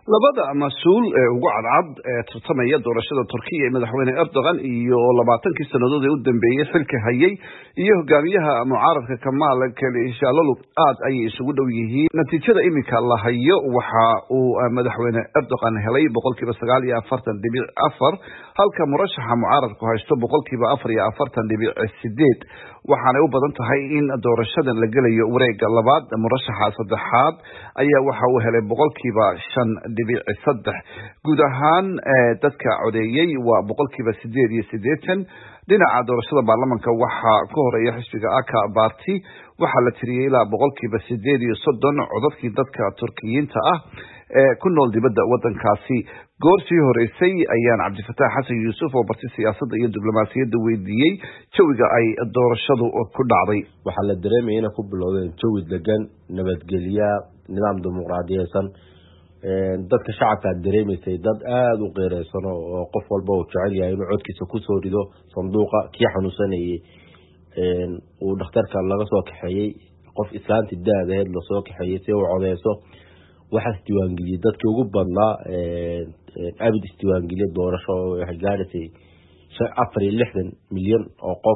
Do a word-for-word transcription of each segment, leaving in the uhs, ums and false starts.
labada mas'uul ee ugu cadcad ee tartamaya doorashada Turkiga ee madaxweyne Erdogan iyo labaatankii sanadood ee u dambeeyay xilka hayay iyo hogaamiyaha mucaaradka Kemal Kılıçdaroğlu aad ay isugu dhow yihiin natiijada imika la hayo waxa uu madaxweyne Erdogan helay boqolkiiba sagaal iyo afartan dhibic afar halka murashaxa mucaaradku haysto boqolkiiba afar iyo afartan dhibic sideed waxaana u badan tahay in doorashadan la gelayo wareegga labaad murashaxa saddexaad ayaa waxa uu helay boqolkiiba shan dhibic saddex guud ahaan dadka codeeyay waa boqolkiiba sideed iyo siddeetan dhinaca doorashada baarlamaanka waxa ka horeeya xisbiga Aka Party waxa la tiriyay ilaa boqolkiiba sideed iyo soddon codadkii dadka Turkiyiinta ah ee ku nool dibadda wadankaasi goortii horeysay ayaan Cabdifataax Xasan Yuusuf oo barti siyaasadda iyo diblomaasiyadda weydiiyay jawiga ay doorashadu ku dhacday waxa la dareemay in ku bilowday jawi degan nabadgelyo nidaam dimuqraadiyeysan ee dadka shacabka dareemisay dad aad u qeereysan oo qof walba uu jecel yahay inuu codkiisa ku soo rido sanduuqa kii xanuunsanayay ee uu dhakhtarka laga soo kaxeeyay qof islaanti daadeed la soo kaxeeyay si uu codeyso waxa isdiiwaangeliyay dadkii ugu badnaa ee abid isdiiwaangeliyay doorasho waxa gaartay afar iyo lixdan milyan oo qof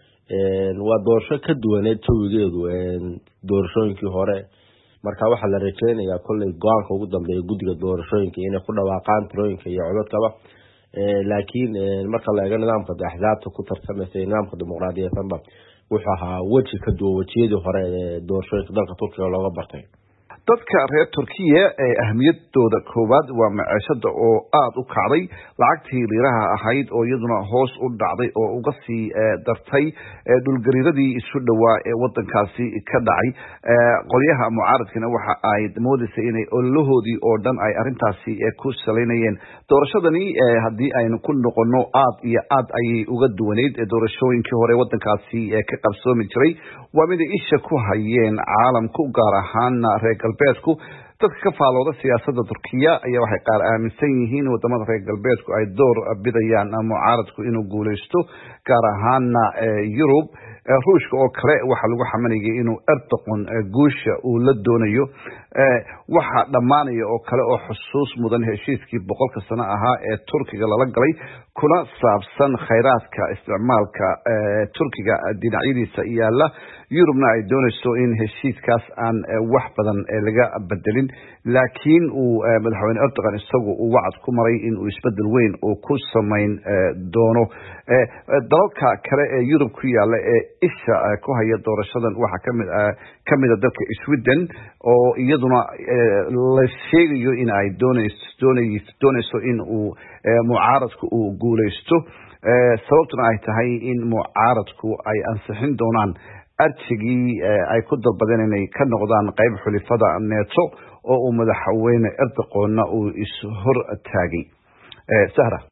ee waa doorasho ka duwaneed jawigeedu ee doorashooyinkii hore marka waxa la rajeynayaa kulay go'aanka ugu dambeeya guddiga doorashooyinka inay ku dhawaaqaan tirooyinka iyo codadkaba ee laakiin marka la eego nidaamka axsaabta ku tartamaysa nidaamka dimuqraadiyadda wuxuu ahaa waji ka duwan wajiyadii hore ee doorashooyinka dalka Turkiga looga bartay dadka reer Turkiga ee ahmiyadooda koowaad waa maciishada oo aad u kacday lacagtii liraha ahayd oo iyaduna hoos u dhacday oo uga sii dartay dhulgariiradii isu dhawaa ee wadankaasi ka dhacay qolyaha mucaaradkana waxa ay moodaysaa inay olahoodii oo dhan ay arintaasi ku saleynayeen doorashadani hadii aynu ku noqono aad iyo aad ayay uga duwaneyd doorashooyinkii hore wadankaasi ka qabsoomi jiray waa mid isha ku hayeen caalamku gaar ahaan reer galbeedku dadka ka faalooda siyaasadda Turkiga ayaa waxay qaar aaminsan yihiin wadamada reer galbeedku ay door bidayaan mucaaradku inuu guuleysto gaar ahaan Yurub ruushka oo kale waxa lagu xamanayay inuu Erdogan guusha uu la doonayo waxa dhamaanaya oo kale oo xusuus mudan heshiiskii boqolka sano ahaa ee Turkiga lala galay kuna saabsan khayraadka isticmaalka Turkiga dhinacyadiisa yaala Yurubna ay doonayso in heshiiskaas aan wax badan laga bedelin laakiin uu madaxweyne Erdogan isagu uu wacd ku maray in uu isbedel weyn oo ku sameyn doono dalka kale ee Yurub ku yaala ee isha ku haya doorashadan waxa kamid kamid dalka Sweden oo iyaduna la sheegayo in ay doonayso doonayso in uu mucaaradku uu guuleysto sababtuna ay tahay in mucaaradku ay ansixin doonaan arjigii ay ku dalbadeen inay ka noqdaan qayb xulifada NATO oo uu madaxweyne Erdogan uu is hor taagay sahra